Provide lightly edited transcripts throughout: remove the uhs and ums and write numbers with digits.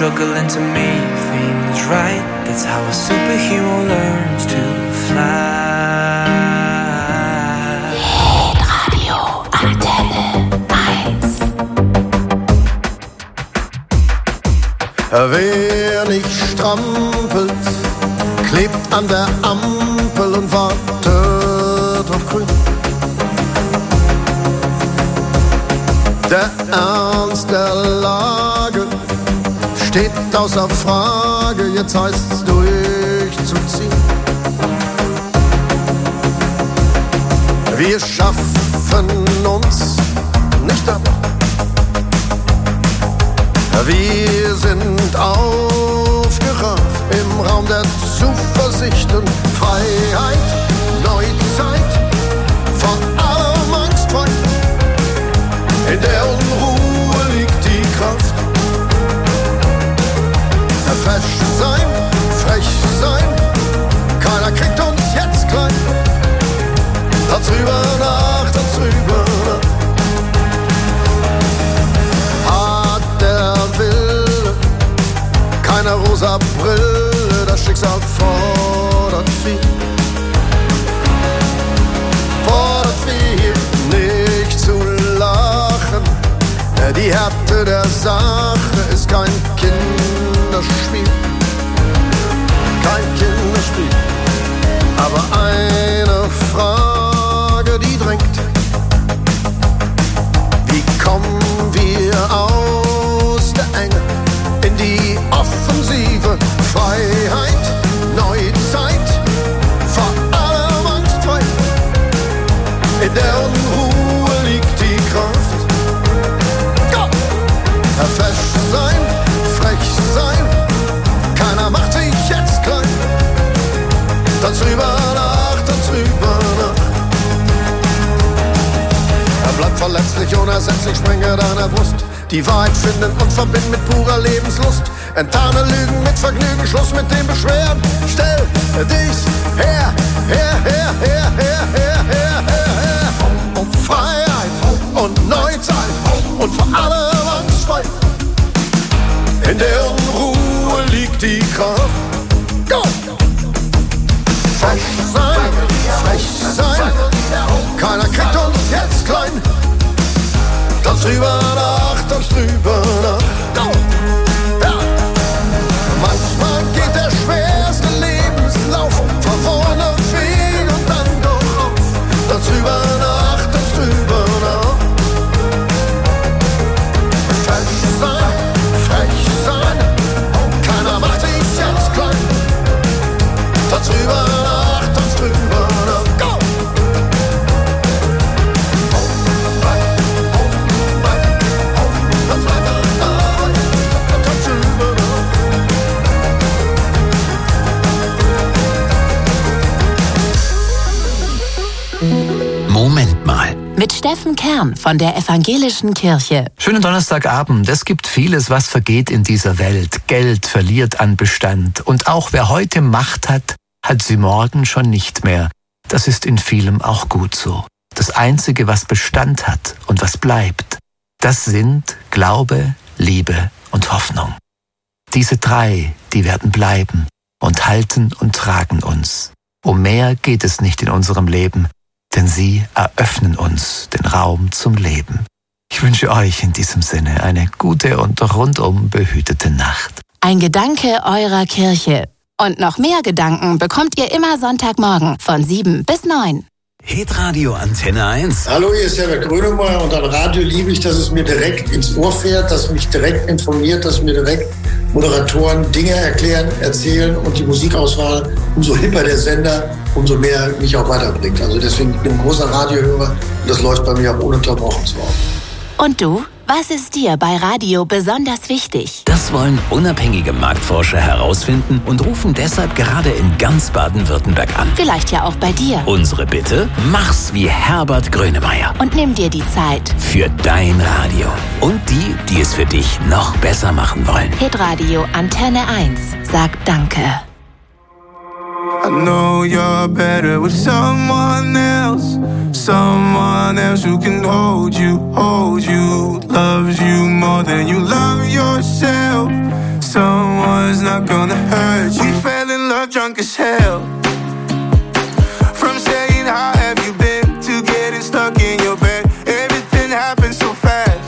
struggling to make things right. That's how a superhero learns to fly. Hitradio Antenne 1. Wer nicht strampelt, klebt an der Ampel und wartet auf Grün. Der Ernst der Lage steht außer Frage, jetzt heißt's durchzuziehen. Wir schaffen uns nicht ab. Wir sind aufgerafft im Raum der Zuversicht und Freiheit, Neuzeit, vor allem angstfrei. In der Unruhe liegt die Kraft. Fesch sein, frech sein, keiner kriegt uns jetzt klein. Tanz rüber nach, tanz rüber nach. Hat der Wille keine rosa Brille, das Schicksal fordert viel. Fordert viel, nicht zu lachen. Die Härte der Sache ist kein Kinderspiel. Kein Kinderspiel. Aber eine Frage, die drängt. Wie kommen wir aus der Enge in die Offensive? Freiheit, Neuzeit, vor allem angstfrei. In der Unruhe liegt die Kraft. Fesch sein, frech sein, keiner macht sich jetzt klein. Tanz rüber nach, tanz rüber nach. Bleib verletzlich, unersetzlich, sprenge deiner Brust. Die Wahrheit finden und verbinden mit purer Lebenslust. Enttarne Lügen mit Vergnügen, Schluss mit dem Beschweren. Stell dich her, her, her, her, her, her, her, her, her. Um Freiheit und Neuzeit und vor allem angstfrei. In der Unruhe liegt die Kraft. Go! Frech sein, frech sein, keiner kriegt uns jetzt klein. Tanz drüber nach, tanz drüber nach. Go! Ja! Manchmal geht der schwerste Lebenslauf verworrene Wege und dann doch auf. Tanz drüber nach, tanz drüber nach. Frech sein, frech sein, keiner macht sich jetzt klein. Tanz rüber nach, tanz rüber nach, go! Tanz weiter nach, tanz rüber nach. Moment mal. Mit Steffen Kern von der Evangelischen Kirche. Schönen Donnerstagabend. Es gibt vieles, was vergeht in dieser Welt. Geld verliert an Bestand. Und auch wer heute Macht hat, hat sie morgen schon nicht mehr. Das ist in vielem auch gut so. Das Einzige, was Bestand hat und was bleibt, das sind Glaube, Liebe und Hoffnung. Diese drei, die werden bleiben und halten und tragen uns. Um mehr geht es nicht in unserem Leben, denn sie eröffnen uns den Raum zum Leben. Ich wünsche euch in diesem Sinne eine gute und rundum behütete Nacht. Ein Gedanke eurer Kirche. Und noch mehr Gedanken bekommt ihr immer Sonntagmorgen von 7 bis 9. Hitradio Antenne 1. Hallo, hier ist Herbert Grönemeyer und am Radio liebe ich, dass es mir direkt ins Ohr fährt, dass mich direkt informiert, dass mir direkt Moderatoren Dinge erklären, erzählen und die Musikauswahl, umso hipper der Sender, umso mehr mich auch weiterbringt. Also deswegen bin ich ein großer Radiohörer und das läuft bei mir auch ununterbrochen so auf. Und du? Was ist dir bei Radio besonders wichtig? Das wollen unabhängige Marktforscher herausfinden und rufen deshalb gerade in ganz Baden-Württemberg an. Vielleicht ja auch bei dir. Unsere Bitte? Mach's wie Herbert Grönemeyer. Und nimm dir die Zeit. Für dein Radio. Und die, die es für dich noch besser machen wollen. Hitradio Antenne 1 sagt Danke. I know you're better with someone else who can hold you, loves you more than you love yourself. someone's not gonna hurt you. We fell in love drunk as hell. From saying how have you been to getting stuck in your bed. Everything happened so fast.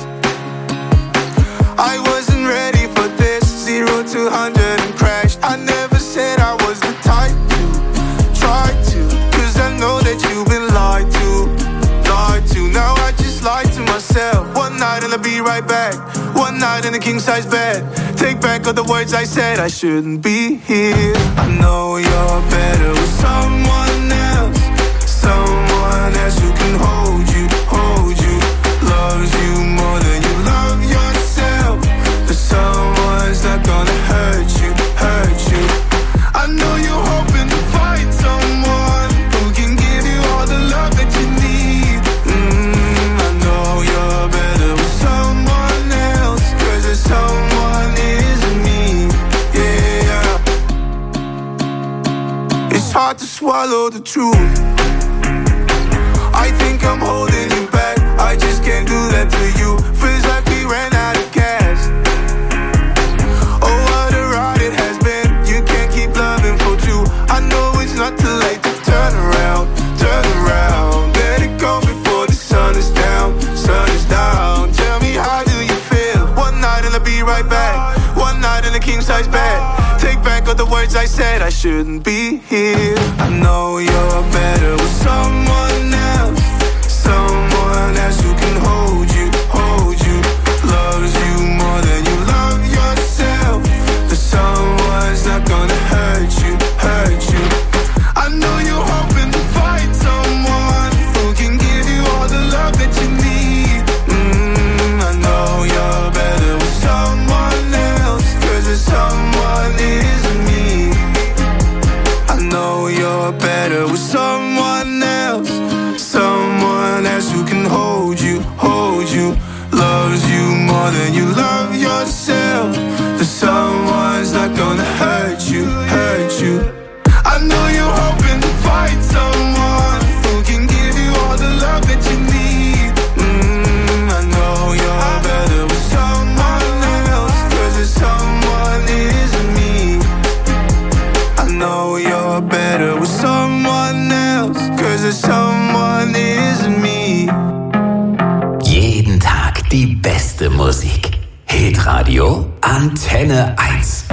I wasn't ready for this. 0 to 100 and crashed. I never said I was the type to try to, cause I know that you've been lied to. Now I just lied to myself. One night and I'll be right back. One night in a king-size bed. Take back all the words I said. I shouldn't be here. I know you're better with someone else. Someone else who can hold you, loves you more than you love yourself. But someone's not gonna hurt you. I know you're hoping to find someone who can give you all the love that you need. I know you're better with someone else, cause there's someone isn't me. Yeah. It's hard to swallow the truth. I think I'm holding you back. I just can't do that to you. Feels like we ran out of gas. Oh, what a ride it has been. You can't keep loving for two. I know it's not too late to turn around. Let it go before the sun is down. Tell me, how do you feel? One night and I'll be right back. One night in a king-size bed. Take back all the words I said. I shouldn't be here. I know you're better with someone else. Someone else who can hold you, loves you more than you love yourself. But someone's not gonna hurt you. I know you're hoping to find someone who can give you all the love that you need. I know you're better with someone else, cause there's someone isn't me. I know you're better with someone else. Someone else who can hold you, loves you more than you love yourself. But someone's not gonna hurt you. I know you're hoping to find someone who can give you all the love that you need. I know you're better with someone else, cause there's someone isn't me. I know you're better with someone else, cause there's someone isn't me. Jeden Tag die beste Musik. Hitradio Antenne 1.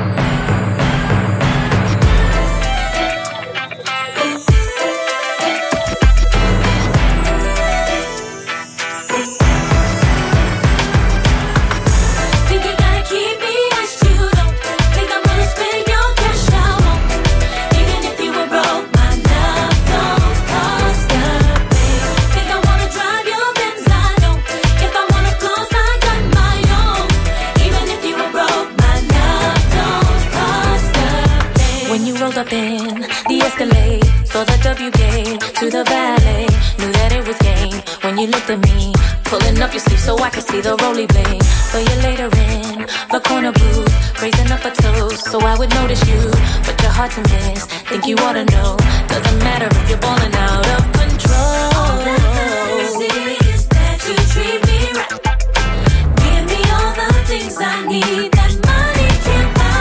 Up in the Escalade, saw the W gate to the valet, knew that it was game when you looked at me, pulling up your sleeve so I could see the roly blade. So you later in the corner booth, raising up a toast so I would notice you, but you're hard to miss, think you ought to know, doesn't matter if you're balling out of control. All that matters is that you treat me right, give me all the things I need that money can't buy.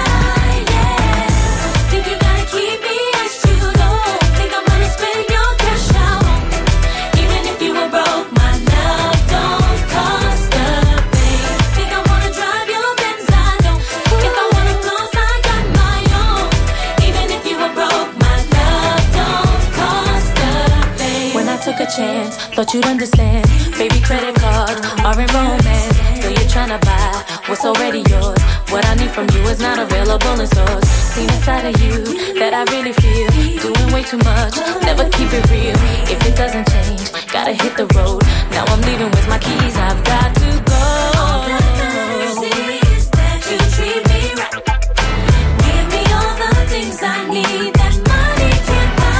Took a chance, thought you'd understand. Baby, credit cards are in romance. So you're trying to buy what's already yours. What I need from you is not available in stores. Seen a side of you that I really feel. Doing way too much, never keep it real. If it doesn't change, gotta hit the road. Now I'm leaving with my keys, I've got to go. All that matters is that you treat me right. Give me all the things I need that money can't buy.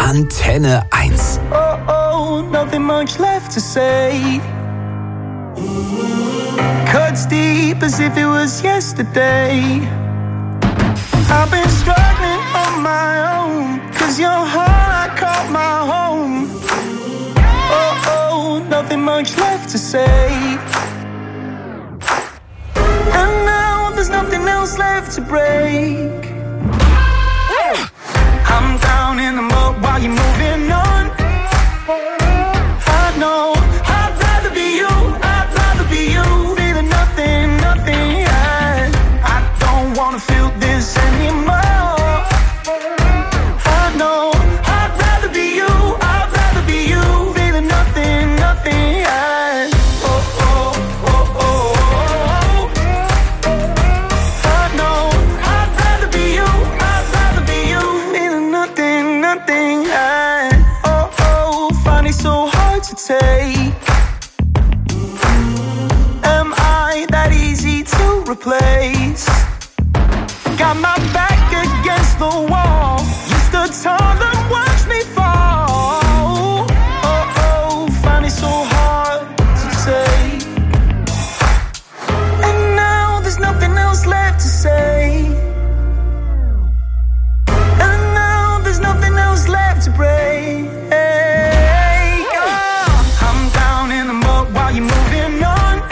Antenne 1. Oh, nothing much left to say. Cuts deep as if it was yesterday. I've been struggling on my own, 'cause your heart caught my home. Oh, nothing much left to say. And now there's nothing else left to break. I'm down in the mud while you're moving on. I know I'd rather be you, I'd rather be you. Feeling nothing, nothing, yeah. I don't wanna feel this anymore. I know I'd rather be you, I'd rather be you. Feeling nothing, nothing, yeah. Oh, oh, oh, oh, oh. I know I'd rather be you, I'd rather be you. Feeling nothing, nothing, yeah. Oh, oh, find it so hard to take. Am I that easy to replace? Got my back against the wall. You stood tall and watched me fall. Oh, find it so hard to take. And now there's nothing else left to say. And now there's nothing else left to break. I'm down in the mud while you're moving on.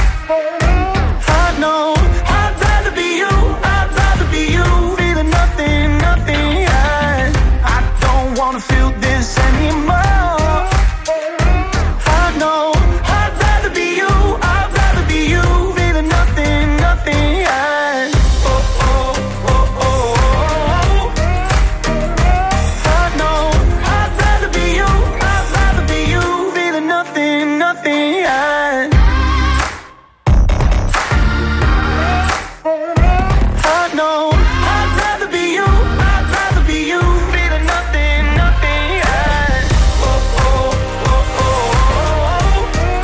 I know I'd rather be you, I'd rather be you. Feeling nothing, nothing, yeah. I don't wanna feel this anymore. I know I'd rather be you, I'd rather be you. Feeling nothing, nothing, yeah. Oh, oh, oh, oh, oh. I know I'd rather be you, I'd rather be you. Feeling nothing, nothing, yeah. I know I'd rather be you, I'd rather be you. Feeling nothing, nothing, yeah. Oh, oh, oh, oh, oh.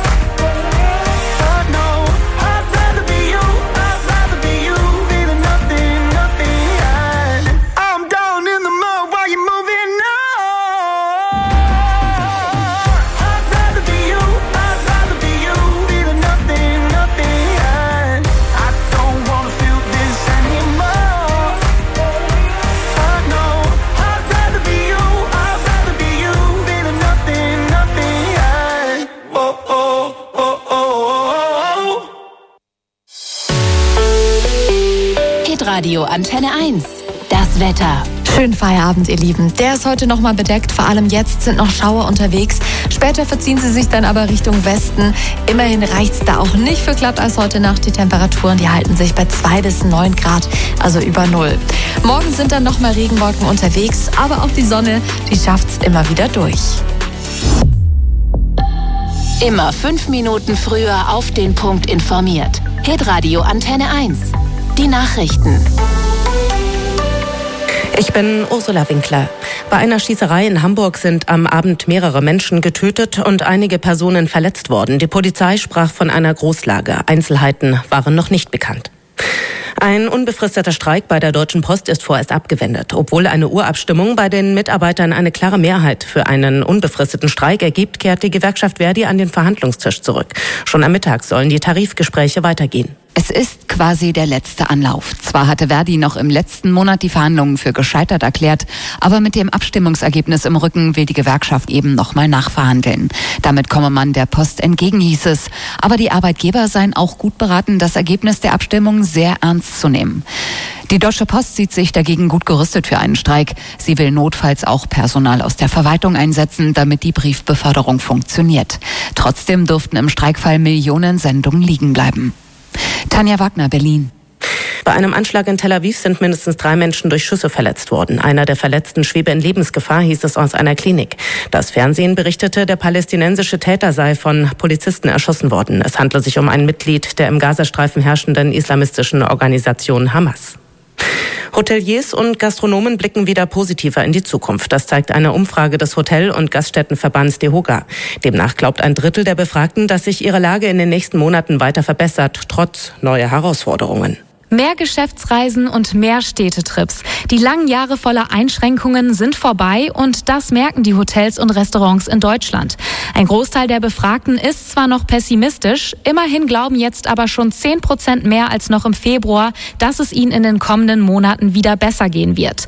I know I'd rather be you, I'd rather be you. Feeling nothing, nothing, yeah. I'm down in the mud while you're moving on. I'd rather be you, I'd rather be you. Feeling nothing, nothing, yeah. I don't wanna feel this anymore. I know I'd rather be you, I'd rather be you. Feeling nothing, nothing, yeah. Oh, oh, oh, oh, oh. Hitradio Antenne 1. Das Wetter. Schönen Feierabend, ihr Lieben. Der ist heute nochmal bedeckt. Vor allem jetzt sind noch Schauer unterwegs. Später verziehen sie sich dann aber Richtung Westen. Immerhin reicht's da auch nicht für Glatteis heute Nacht. Die Temperaturen, die halten sich bei 2 bis 9 Grad, also über 0. Morgen sind dann nochmal Regenwolken unterwegs, aber auch die Sonne, die schafft's immer wieder durch. Immer 5 Minuten früher auf den Punkt informiert. Hitradio Antenne 1. Die Nachrichten. Ich bin Ursula Winkler. Bei einer Schießerei in Hamburg sind am Abend mehrere Menschen getötet und einige Personen verletzt worden. Die Polizei sprach von einer Großlage. Einzelheiten waren noch nicht bekannt. Ein unbefristeter Streik bei der Deutschen Post ist vorerst abgewendet. Obwohl eine Urabstimmung bei den Mitarbeitern eine klare Mehrheit für einen unbefristeten Streik ergibt, kehrt die Gewerkschaft Verdi an den Verhandlungstisch zurück. Schon am Mittag sollen die Tarifgespräche weitergehen. Es ist quasi der letzte Anlauf. Zwar hatte Verdi noch im letzten Monat die Verhandlungen für gescheitert erklärt, aber mit dem Abstimmungsergebnis im Rücken will die Gewerkschaft eben nochmal nachverhandeln. Damit komme man der Post entgegen, hieß es. Aber die Arbeitgeber seien auch gut beraten, das Ergebnis der Abstimmung sehr ernst zu nehmen. Die Deutsche Post sieht sich dagegen gut gerüstet für einen Streik. Sie will notfalls auch Personal aus der Verwaltung einsetzen, damit die Briefbeförderung funktioniert. Trotzdem dürften im Streikfall Millionen Sendungen liegen bleiben. Tanja Wagner, Berlin. Bei einem Anschlag in Tel Aviv sind mindestens 3 Menschen durch Schüsse verletzt worden. Einer der Verletzten schwebe in Lebensgefahr, hieß es aus einer Klinik. Das Fernsehen berichtete, der palästinensische Täter sei von Polizisten erschossen worden. Es handle sich um ein Mitglied der im Gazastreifen herrschenden islamistischen Organisation Hamas. Hoteliers und Gastronomen blicken wieder positiver in die Zukunft. Das zeigt eine Umfrage des Hotel- und Gaststättenverbands DEHOGA. Demnach glaubt ein Drittel der Befragten, dass sich ihre Lage in den nächsten Monaten weiter verbessert, trotz neuer Herausforderungen. Mehr Geschäftsreisen und mehr Städtetrips. Die langen Jahre voller Einschränkungen sind vorbei und das merken die Hotels und Restaurants in Deutschland. Ein Großteil der Befragten ist zwar noch pessimistisch, immerhin glauben jetzt aber schon 10% mehr als noch im Februar, dass es ihnen in den kommenden Monaten wieder besser gehen wird.